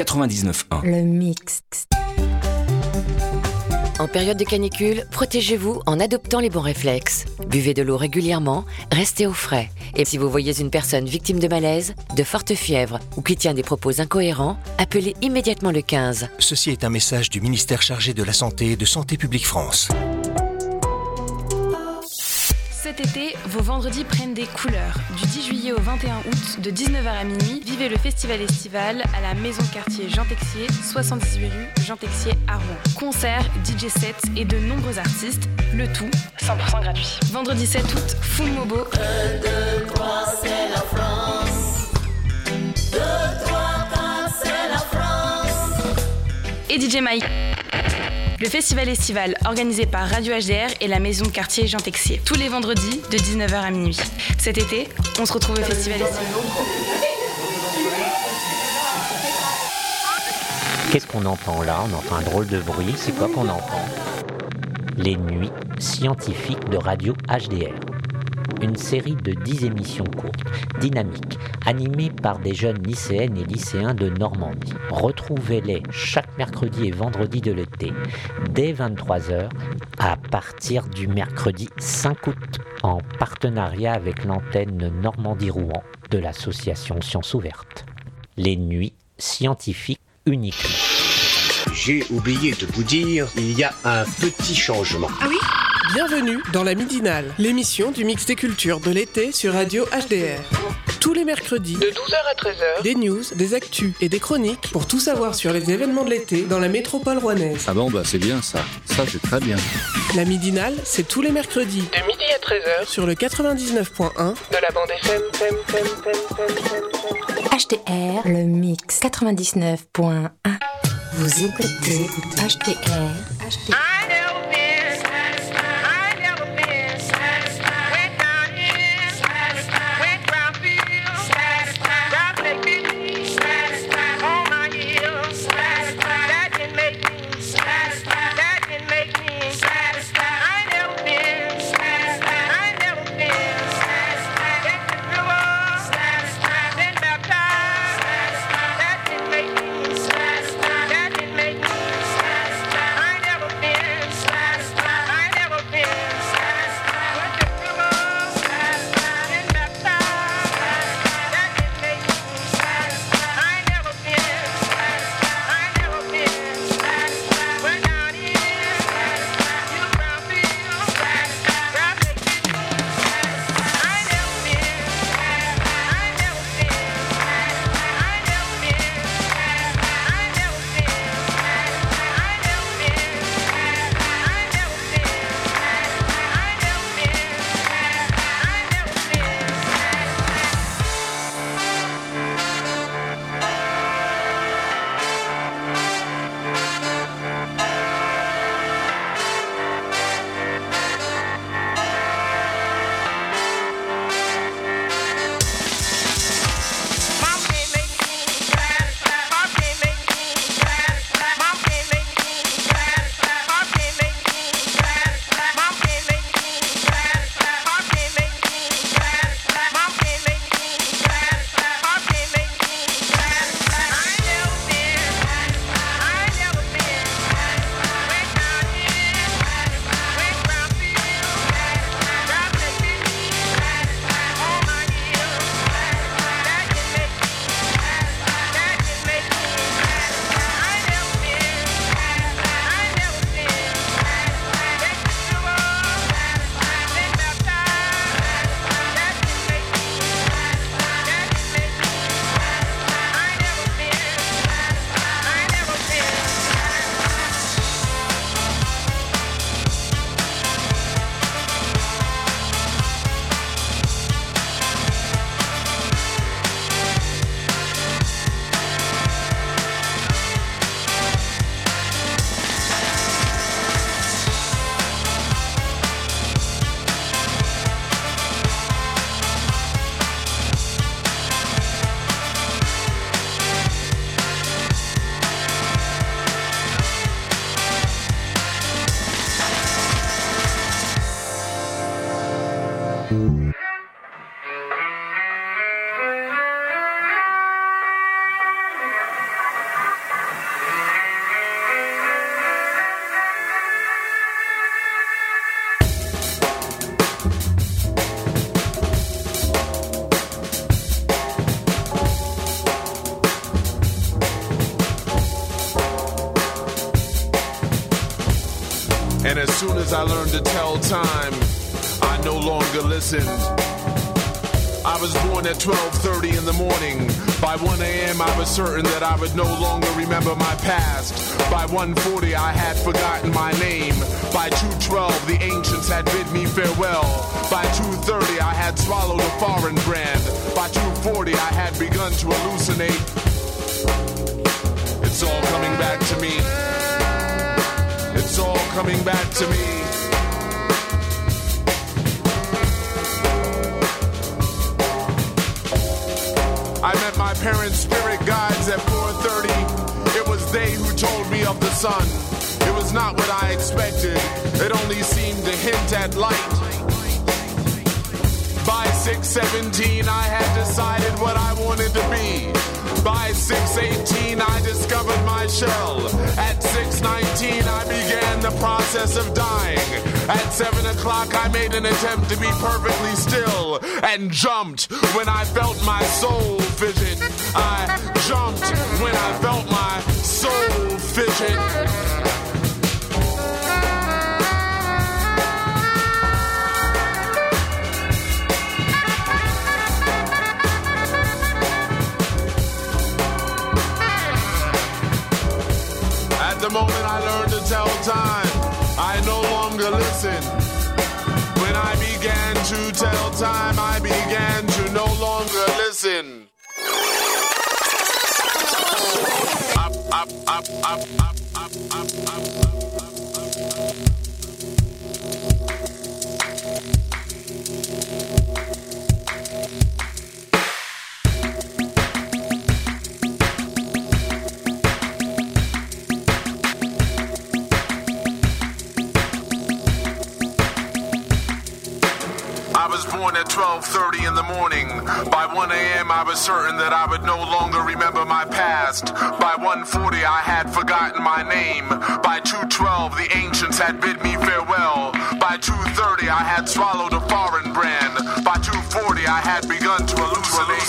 99.1. Le mix. En période de canicule, protégez-vous en adoptant les bons réflexes. Buvez de l'eau régulièrement, restez au frais. Et si vous voyez une personne victime de malaise, de forte fièvre ou qui tient des propos incohérents, appelez immédiatement le 15. Ceci est un message du ministère chargé de la Santé et de Santé publique France. Cet été, vos vendredis prennent des couleurs. Du 10 juillet au 21 août, de 19h à minuit, vivez le festival estival à la maison quartier Jean Texier, 78 rue Jean Texier à Rouen. Concerts, DJ sets et de nombreux artistes, le tout 100% gratuit. Vendredi 7 août, Fou Mobo. 1, 2, 3, c'est la France. 2, 3, 4, c'est la France. Et DJ Mike. Le festival estival organisé par Radio HDR et la maison de quartier Jean Texier. Tous les vendredis de 19h à minuit. Cet été, on se retrouve au festival estival. Qu'est-ce qu'on entend là? On entend un drôle de bruit. C'est quoi qu'on entend? Les nuits scientifiques de Radio HDR. Une série de 10 émissions courtes, dynamiques, animées par des jeunes lycéennes et lycéens de Normandie. Retrouvez-les chaque mercredi et vendredi de l'été, dès 23h, à partir du mercredi 5 août, en partenariat avec l'antenne Normandie-Rouen de l'association Sciences Ouvertes. Les nuits scientifiques uniquement. J'ai oublié de vous dire, il y a un petit changement. Ah oui ? Bienvenue dans la Midinale, l'émission du mix des cultures de l'été sur Radio HDR. Tous les mercredis, de 12h à 13h, des news, des actus et des chroniques pour tout savoir sur les événements de l'été dans la métropole rouennaise. Ah bon, bah c'est bien ça. Ça, c'est très bien. La Midinale, c'est tous les mercredis, de midi à 13h, sur le 99.1 de la bande FM. HDR, le mix 99.1. Vous écoutez HDR. And as soon as I learned to tell time, I no longer listened. I was born at 12:30 in the morning. By 1 a.m. I was certain that I would no longer remember my past. By 1:40 I had forgotten my name. By 2:12 the ancients had bid me farewell. By 2:30 I had swallowed a foreign brand. By 2:40 I had begun to hallucinate. It's all coming back to me. It's all coming back to me. I met my parents' spirit guides at 4:30. It was they who told me of the sun. It was not what I expected. It only seemed to hint at light. By 6:17 I had decided what I wanted to be. By 6:18 I discovered my shell. At 6:19 I began the process of dying. At 7 o'clock I made an attempt to be perfectly still and jumped when I felt my soul fidget. I jumped when I felt my soul fidget. The moment I learned to tell time, I no longer listened. When I began to tell time, I began to no longer listen. Up, up, up, up, up, up, up, up, up. Born at 12:30 in the morning. By 1 a.m. I was certain that I would no longer remember my past. By 1:40 I had forgotten my name. By 2:12 the ancients had bid me farewell. By 2:30 I had swallowed a foreign brand. By 2:40 I had begun to hallucinate.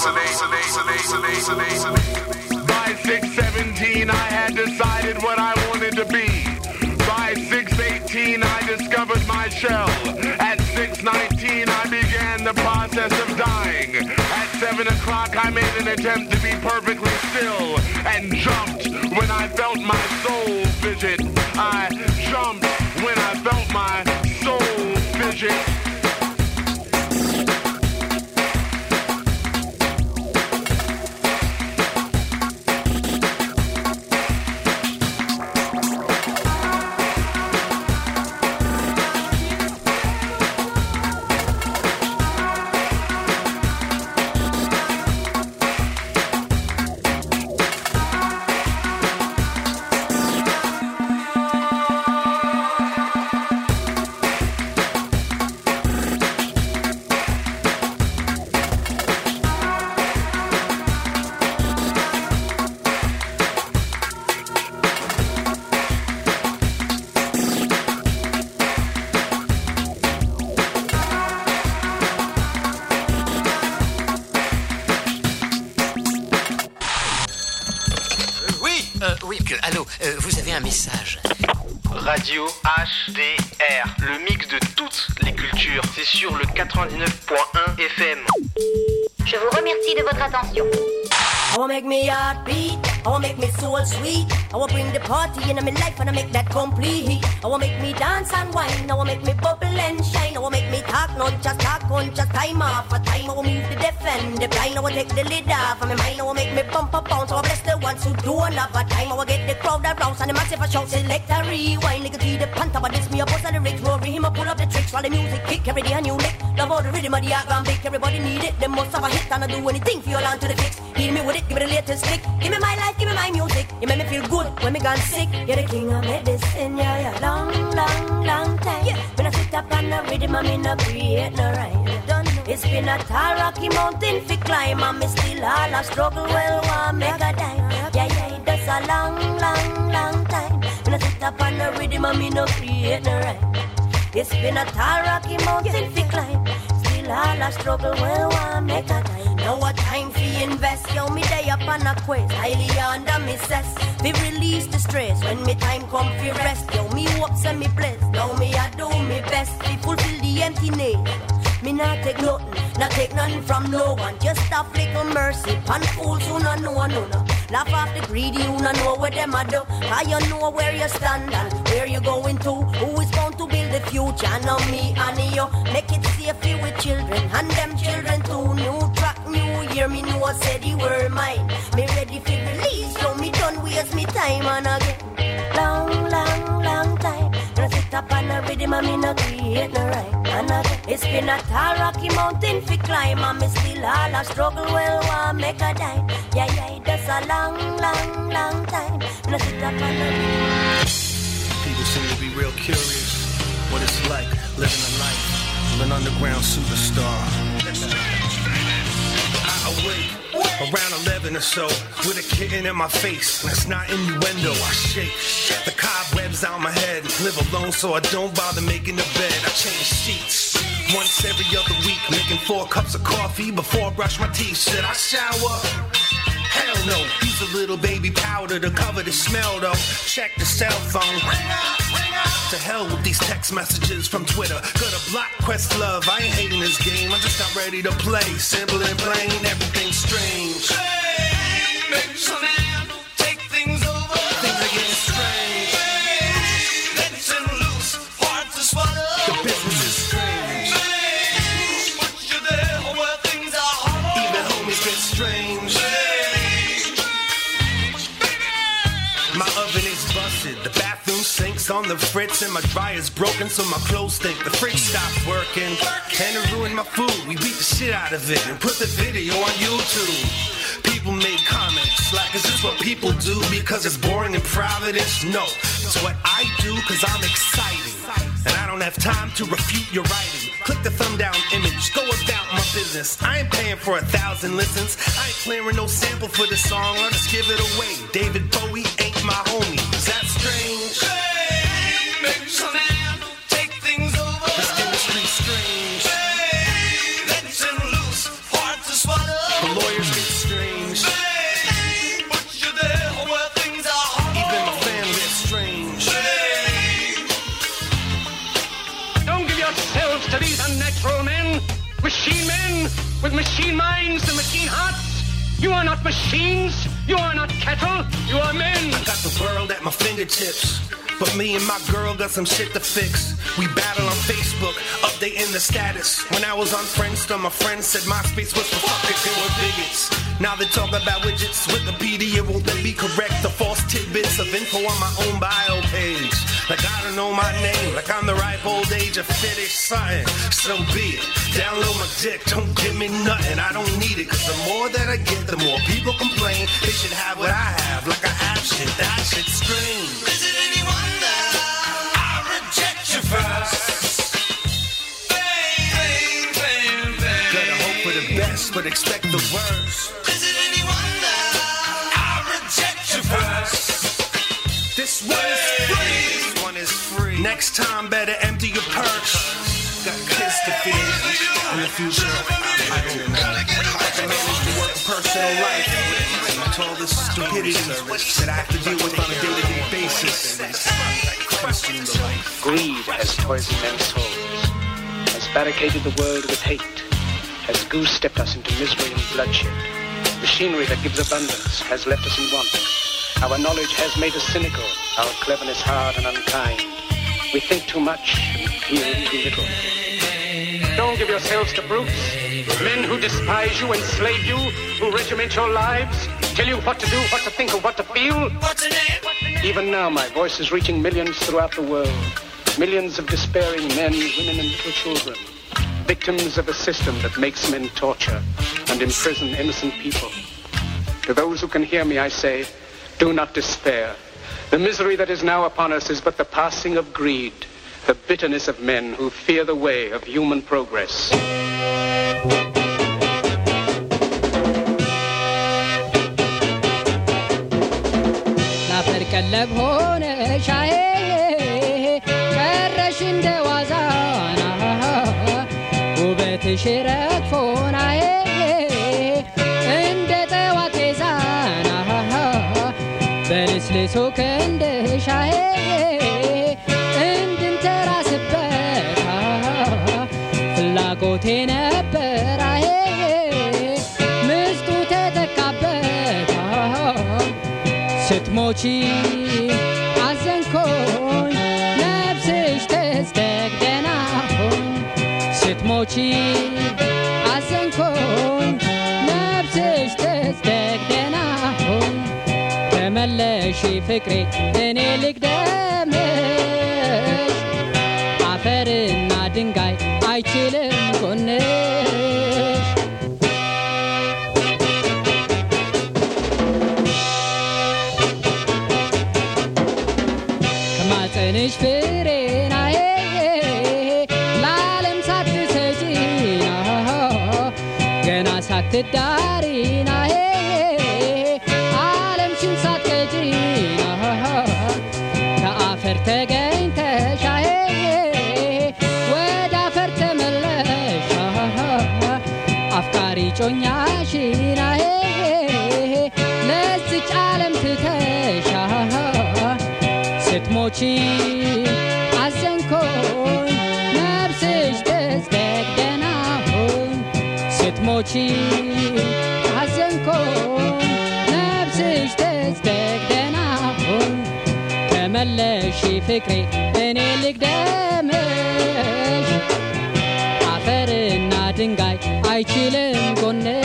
By 6:17 I had decided what I wanted to be. By 6:18 I discovered my shell. At 6:19 I began the process of dying. At 7 o'clock I made an attempt to be perfectly still and jumped when I felt my soul fidget. I jumped when I felt my soul fidget. Allô, vous avez un message. Radio HDR, le mix de toutes les cultures. C'est sur le 99.1 FM. Je vous remercie de votre attention. I wanna make me heart beat, I wanna make me soul sweet, I wanna bring the party into my life and I make that complete. I wanna make me dance and wine, I wanna make me bubble and shine, I wanna make me talk, not just time after time. I wanna move the deaf and the blind, I wanna take the lid off of my mind, I wanna make me bump up bounce, I wanna bless the ones who don't have a time. I wanna get the crowd around and the massive shout, select a rewind, nigga to the panther, but this me a bust of the rigs, roaring him, I pull up the tricks while the music kick, every day a new lick. Love all the rhythm of the art big, everybody need it, they must have a hit and I do anything for you along to the fix. Heal me with it, give me the latest stick. Give me my life, give me my music. You make me feel good when me gone sick. You're the king of medicine, yeah, long, long, long time. Yeah. When I sit up on the rhythm, I'm in a create no rhyme. It's been a tall rocky mountain fi climb, and me still all a struggle. Well, one make a dime. Yeah, yeah, that's a long, long, long time. When I sit up on the rhythm, I'm in a create no rhyme. It's been a tall rocky mountain fi climb. All a struggle, well, one make a time. Now what time fi invest? Yo, me day up on a quest, highly under me cess. Fi release the stress when me time come fi rest. Yo, me hope send me blessed. Now me I do me best to fulfill the emptiness. Me not take nothing from no one. Just a flick of mercy, pan fools who no know. Laugh off the greedy who no know what them a do. Cause you know where you stand and where you going to. Who is bound to build the future? Now me and you. Make it safe with children and them children too. New track, new year, me know I said the word mine. Me ready for release, so me done waste me time and again. Long time. Gonna sit up on a rhythm and me no create no right. And again, it's been a tall rocky mountain fi climb and me still all a struggle well want make a dime. Yeah, that's a long time. Gonna sit up on a rhythm. People seem to be real curious what it's like living a life of an underground superstar. I awake around 11 or so with a kitten in my face. That's not innuendo, I shake the cobwebs out my head. Live alone so I don't bother making the bed. I change sheets once every other week, making 4 cups of coffee before I brush my teeth. Should I shower? Hell no, use a little baby powder to cover the smell though. Check the cell phone. To hell with these text messages from Twitter. Go to block Questlove, I ain't hating this game, I'm just not ready to play. Simple and plain, everything's strange. Hey, maybe some man will take things over. Things are getting strange. Hey, let's turn loose, hard to swallow. The business is strange. Hey, but you're there where things are hard. Even homies get strange. My oven is busted, the bathroom sink's on the fritz, and my dryer's broken so my clothes stink. The fridge stopped working, and it ruined my food. We beat the shit out of it and put the video on YouTube. People made comments like, is this what people do because it's boring in Providence? No, it's what I do because I'm exciting, and I don't have time to refute your writing. Click the thumb down image, go about my business. I ain't paying for 1,000 listens. I ain't clearing no sample for the song, I'll just give it away. David Bowie ain't my homie, is that strange? Hey, maybe some man will take things over. This industry's strange. Hey, let's turn loose, hard to swallow. The lawyers get strange. Hey, but you're there where things are hard. Even my family gets strange. Hey. Don't give yourselves to these unnatural men with machine minds and machine hearts. You are not machines, you are not cattle, you are men. I got the world at my fingertips, but me and my girl got some shit to fix. We battle on Facebook, updating the status. When I was on Friendster, my friend said MySpace was for fuckers who were bigots. Now they talk about widgets, Wikipedia won't let me correct the false tidbits of info on my own bio page. Like I don't know my name, like I'm the ripe old age of fetish something. So be it, download my dick, don't give me nothing, I don't need it. Cause the more that I get, the more people complain. They should have what I have, like I have shit, that shit's strange. Is it any wonder I reject you first? Bang. Gotta hope for the best, but expect the worst. Is it any wonder I reject you first? This one is free. This one is free. Next time, better empty your purse. Got kids to feed in the future. I don't know. I can manage to work a personal life. And all this stupidity that I have to deal with on a day-to-day basis. Greed has poisoned men's souls, has barricaded the world with hate, has goose-stepped us into misery and bloodshed. Machinery that gives abundance has left us in want. Our knowledge has made us cynical, our cleverness hard and unkind. We think too much and feel too little. Don't give yourselves to brutes, men who despise you, enslave you, who regiment your lives, tell you what to do, what to think, or what to feel. What's the name? Even now, my voice is reaching millions throughout the world. Millions of despairing men, women, and little children. Victims of a system that makes men torture and imprison innocent people. To those who can hear me, I say, do not despair. The misery that is now upon us is but the passing of greed, the bitterness of men who fear the way of human progress. ቀለብ ሆነ ሻዬ ቀረሽ እንደ ዋዛና ውበትሽ ረግፎናዬ እንደ ጠዋት ዛና በልስልሶ ክንድሻዬ ሞቴ ነበር አሄ ምስጡ ተተካበት ስትሞቺ አዘንኮኝ ነፍስሽ ተስተግደናሆኝ ስትሞቺ አዘንኮኝ ነፍስሽ ተስተግደናሆኝ ተመለሺ ፍቅሬ እኔ ልግደምሽ አፈርና ድንጋይ አይችልም ጎንሽ ከማፀንሽ ፍሬና ለዓለም ሳትሰጪና ገና ሳትዳሪና ዓለምሽን ሳትቀጪና ከአፈር ተገኝተሽ ወደ አፈር ተመለሽ አፍቃሪ ጮኛሽና ለዚች ዓለም ትተሽ ስትሞቺ አዘንኮኝ ነፍስሽ ተስተግደናሆኝ ስትሞቺ አዘንኮኝ ነፍስሽ ተስተግደናሆኝ ተመለሺ ፍቅሬ እኔ ልግደምሽ አፈርና ድንጋይ አይችልም ጎንሽ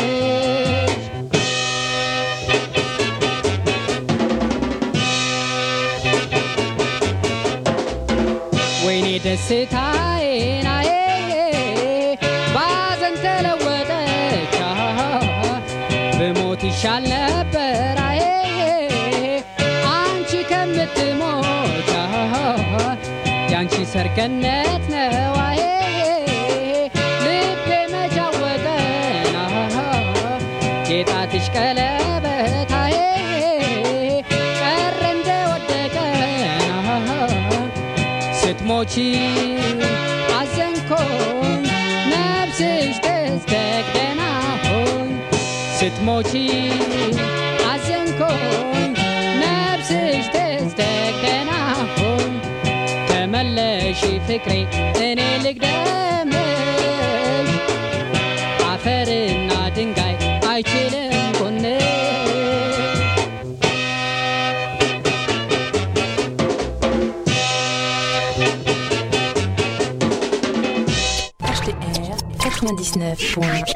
ወይኔ ደስታዬና ባዘን ተለወጠች ብሞት ይሻል ነበር አንቺ ከምትሞች ያንቺ ሰርገነት ነው ልቤ መቻወጠና ጌጣትሽ ቀለበት ቀረ እንደወደቀና ስትሞቺ አዘንኮኝ ነፍስሽ ተስተግደናሆኝ ስትሞቺ አዘንኮኝ ነፍስሽ ተስተግደናሆኝ ተመለሺ ፍቅሬ እኔ ልግደምሽ አፈርና ድንጋይ አይችልም ጎንሽ HDR 99.1.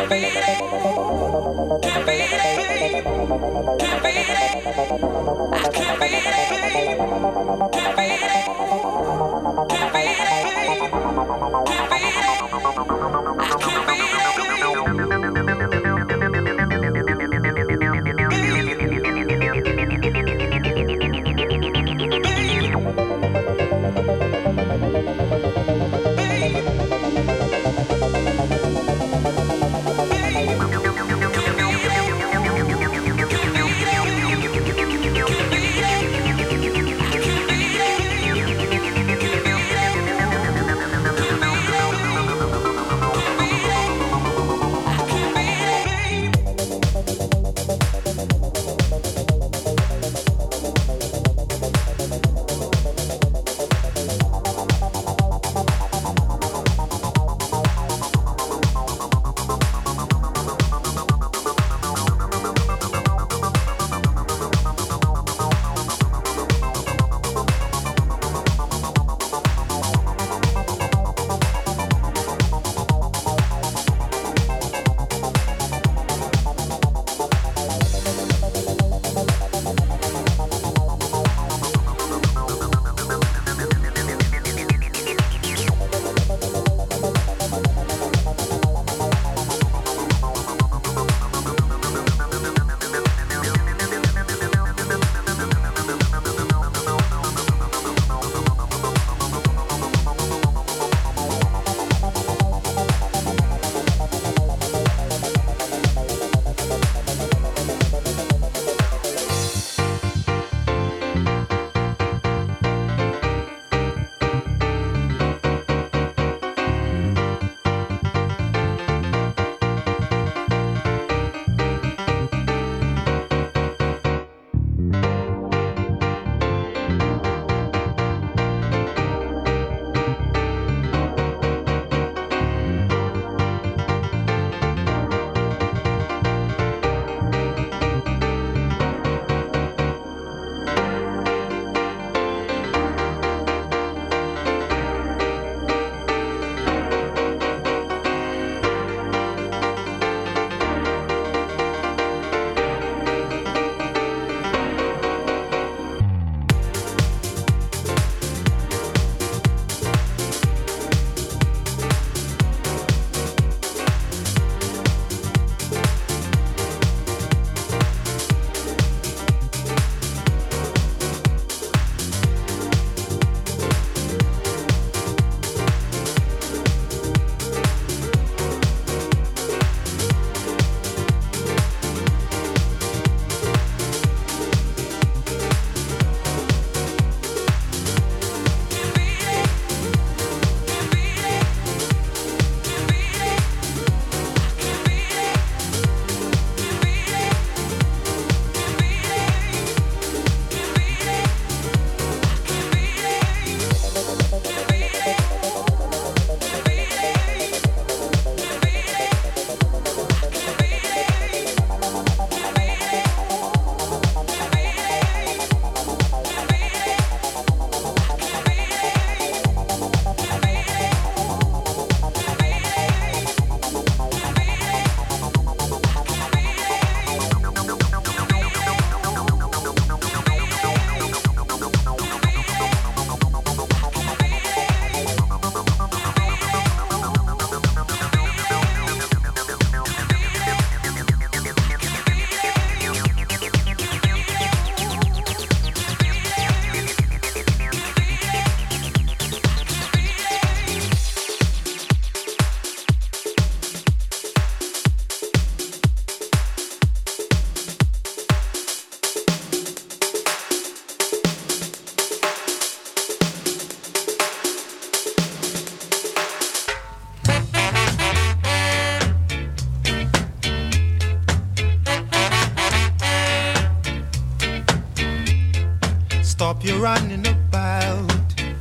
stop your running about.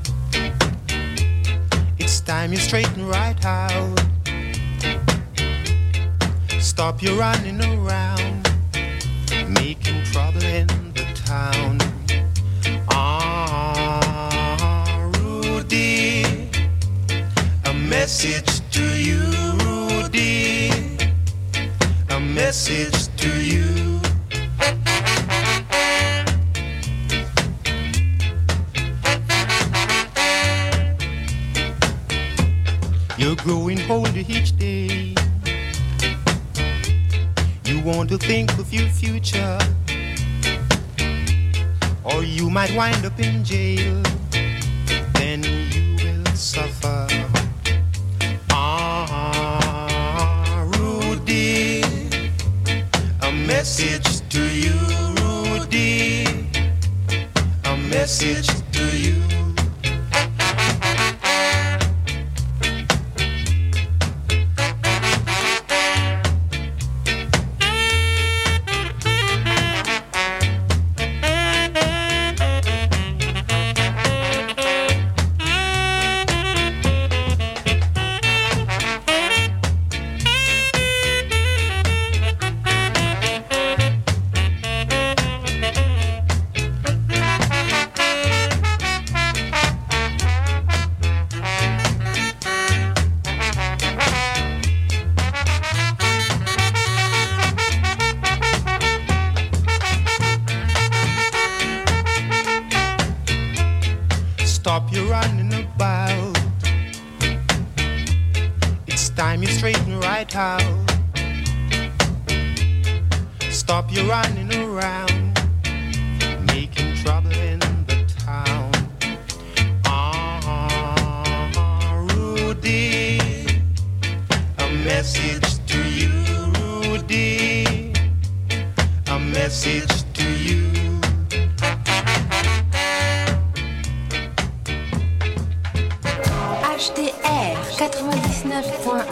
It's time you straighten right out. Stop your running around, making trouble in the town. Ah, Rudy, a message to you, Rudy. message to you. You're growing older each day. You want to think of your future, or you might wind up in jail. Then you will suffer. Rudy, a message to you, Rudy, a message to you. Stop your running about. It's time you straighten right out. Stop your running around, making trouble in the town. Rudy, a message to you, Rudy, a message to you. HDR 99.1.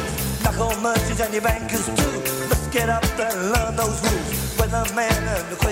And your bankers too. Let's get up and learn those rules. Weatherman and the